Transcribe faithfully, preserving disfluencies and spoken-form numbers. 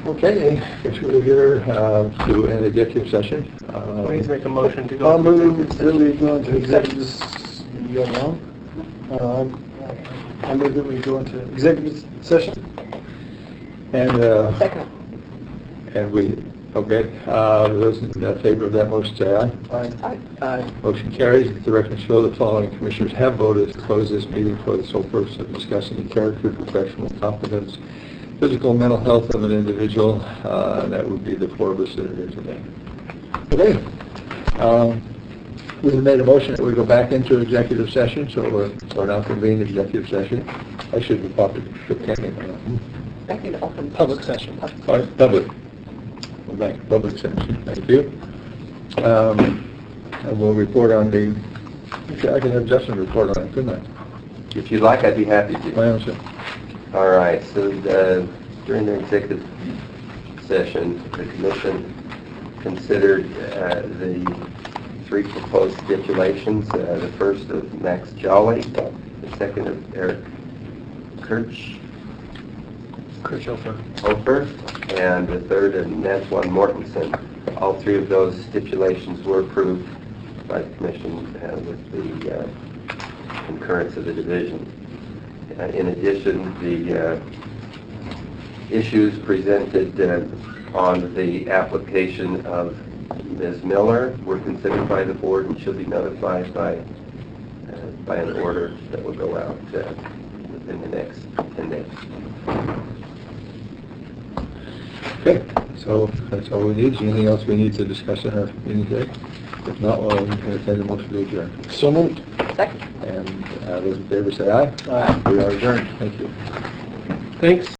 Okay, I guess we're here uh, to an executive session. Uh, We need to make a motion to go. I'll move that we go into executive, you got it wrong? Uh, I move that we go into executive session. And, uh, Second. and we, okay, uh, those in favor of that motion say aye. Aye. Aye. Motion carries. The record show the following commissioners have voted to close this meeting for the sole purpose of discussing the character, professional competence, physical and mental health of an individual. Uh, and that would be the four of us that are here today. Okay. Um, we made a motion that we go back into executive session, so we're, we're now convening executive session. I should be popping the can. Back into open. Public session. All right, public. We're back, public session. Thank you. Um, and we'll report on the, actually, I can have Justin report on it, couldn't I? If you'd like, I'd be happy to. My own, sir. All right, so uh, during the executive session, the commission considered uh, the three proposed stipulations. Uh, the first of Max Jolly, the second of Eric Kirch, Kirchhofer. Hofer, and the third of Antoine Mortensen. All three of those stipulations were approved by the commission uh, with the uh, concurrence of the division. Uh, in addition, the uh, issues presented uh, on the application of Miz Miller were considered by the board and should be notified by uh, by an order that will go out uh, within the next ten days. Okay, so that's all we need. Is there anything else we need to discuss in our meeting today? If not, we'll entertain the motion to adjourn. So moved. Second. And uh, those in favor say aye. Aye. We are adjourned. Thank you. Thanks.